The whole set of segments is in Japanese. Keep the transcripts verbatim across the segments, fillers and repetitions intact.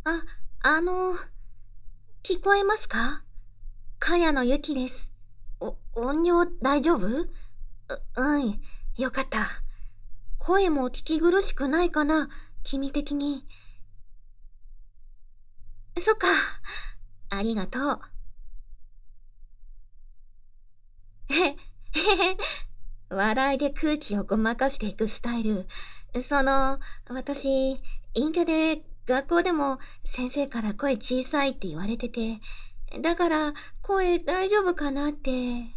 あ、あの、聞こえますか？かやのゆきです。お、音量大丈夫？う、うん、よかった。声も聞き苦しくないかな、君的に。そっか。ありがとう。へ、へへ。笑いで空気をごまかしていくスタイル。その、私、陰キャで学校でも先生から声小さいって言われてて、だから声大丈夫かなって。え、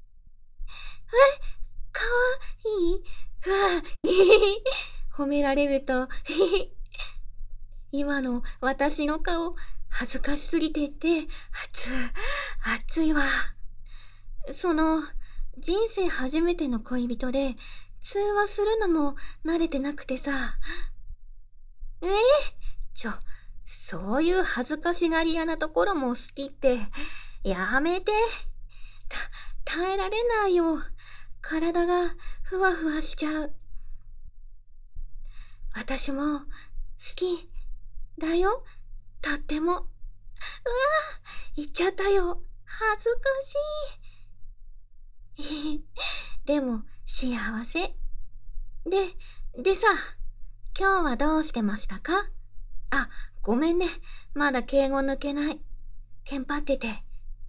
かわいいうわ、褒められると、今の私の顔、恥ずかしすぎてって、熱、熱いわ。その、人生初めての恋人で、通話するのも慣れてなくてさ。えー、ちょ、そういう恥ずかしがり屋なところも好きって、やめて。た、耐えられないよ。体がふわふわしちゃう。私も好きだよ。とっても。うわぁ、言っちゃったよ。恥ずかしい。でも、幸せ。で、でさ、今日はどうしてましたか？あ、ごめんね。まだ敬語抜けない。テンパってて。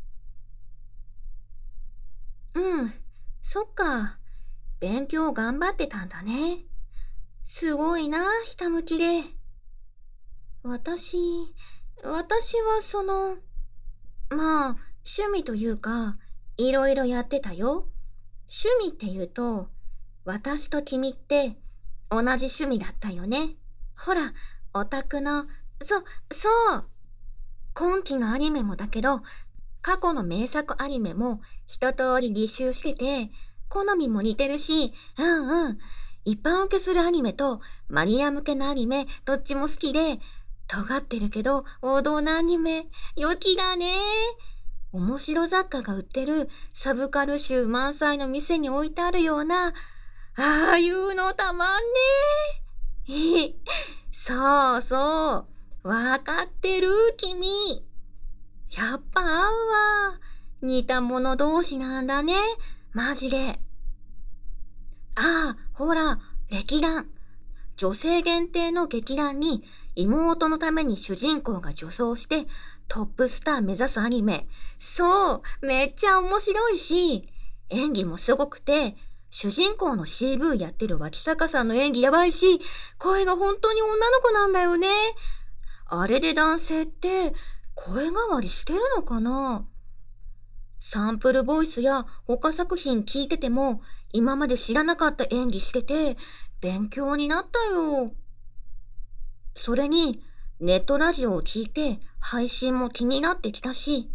うん、そっか。勉強頑張ってたんだね。すごいな、ひたむきで。私、私はその、まあ、趣味というか、いろいろやってたよ。趣味って言うと、私と君って同じ趣味だったよね。ほら、オタクの、そ、そう。今期のアニメもだけど、過去の名作アニメも一通り履修してて、好みも似てるし、うんうん。一般受けするアニメとマニア向けのアニメ、どっちも好きで、尖ってるけど王道なアニメ、良きだね。面白雑貨が売ってるサブカル集満載の店に置いてあるような、ああいうのたまんね。そうそう。わかってる君。やっぱ合うわ。似た者同士なんだね。マジで。ああ、ほら、劇団。女性限定の劇団に妹のために主人公が女装してトップスター目指すアニメ。そう、めっちゃ面白いし、演技もすごくて、主人公の シーブイ やってる脇坂さんの演技やばいし、声が本当に女の子なんだよね。あれで男性って声変わりしてるのかな？サンプルボイスや他作品聞いてても今まで知らなかった演技してて勉強になったよ。それにネットラジオを聞いて配信も気になってきたし。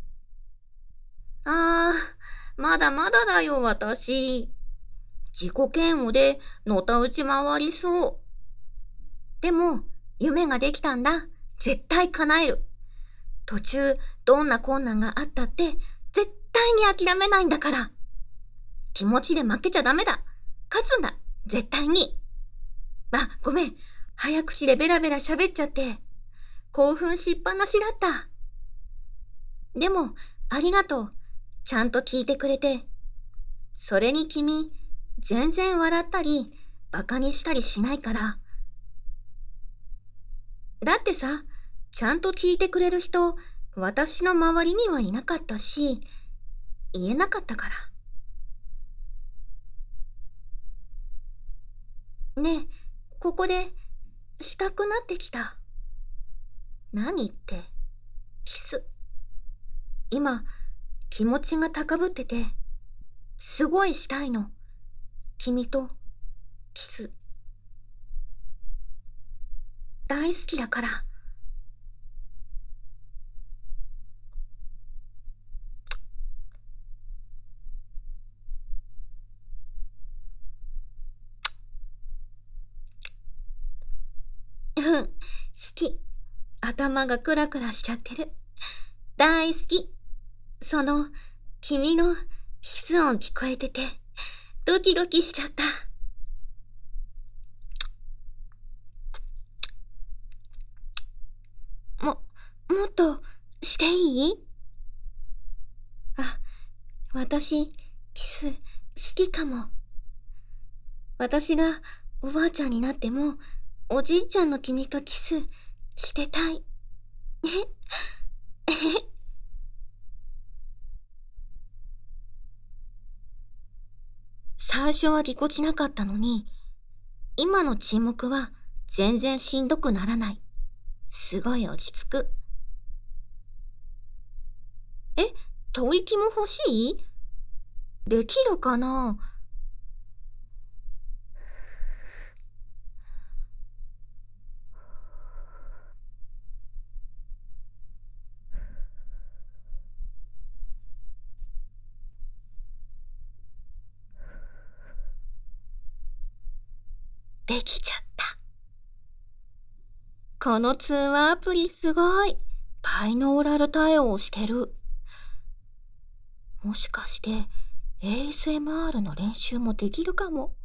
あー、まだまだだよ私。自己嫌悪でのたうち回りそう。でも夢ができたんだ。絶対叶える。途中どんな困難があったって絶対に諦めないんだから。気持ちで負けちゃダメだ。勝つんだ。絶対に。あ、ごめん。早口でベラベラ喋っちゃって。興奮しっぱなしだった。でも、ありがとう。ちゃんと聞いてくれて。それに君、全然笑ったり、バカにしたりしないから。だってさ、ちゃんと聞いてくれる人、私の周りにはいなかったし、言えなかったから。ねえ、ここで、したくなってきた。何って、キス。今、気持ちが高ぶってて、すごいしたいの。君と、キス。大好きだから。うん、好き。頭がクラクラしちゃってる。大好き。その、君のキス音聞こえてて、ドキドキしちゃった。 していい？あ、私、キス、好きかも。私がおばあちゃんになっても、おじいちゃんの君とキスしてたい。えへ。最初はぎこちなかったのに、今の沈黙は全然しんどくならない。すごい落ち着く。え、吐息も欲しい？できるかな？できちゃった。この通話アプリすごい。バイノーラル対応してる。もしかして エーエスエムアール の練習もできるかも。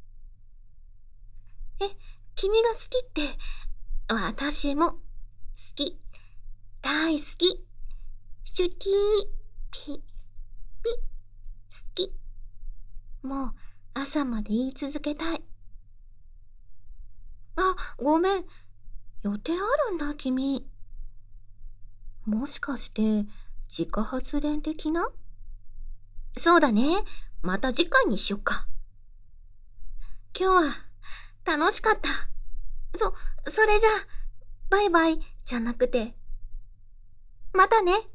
え、君が好きって、私も好き。大好き。シュキー、ピ、ピ、好き。もう朝まで言い続けたい。あ、ごめん。予定あるんだ、君。もしかして、自家発電的な？そうだね。また次回にしよっか。今日は楽しかった。そ、それじゃあ、バイバイじゃなくて、またね。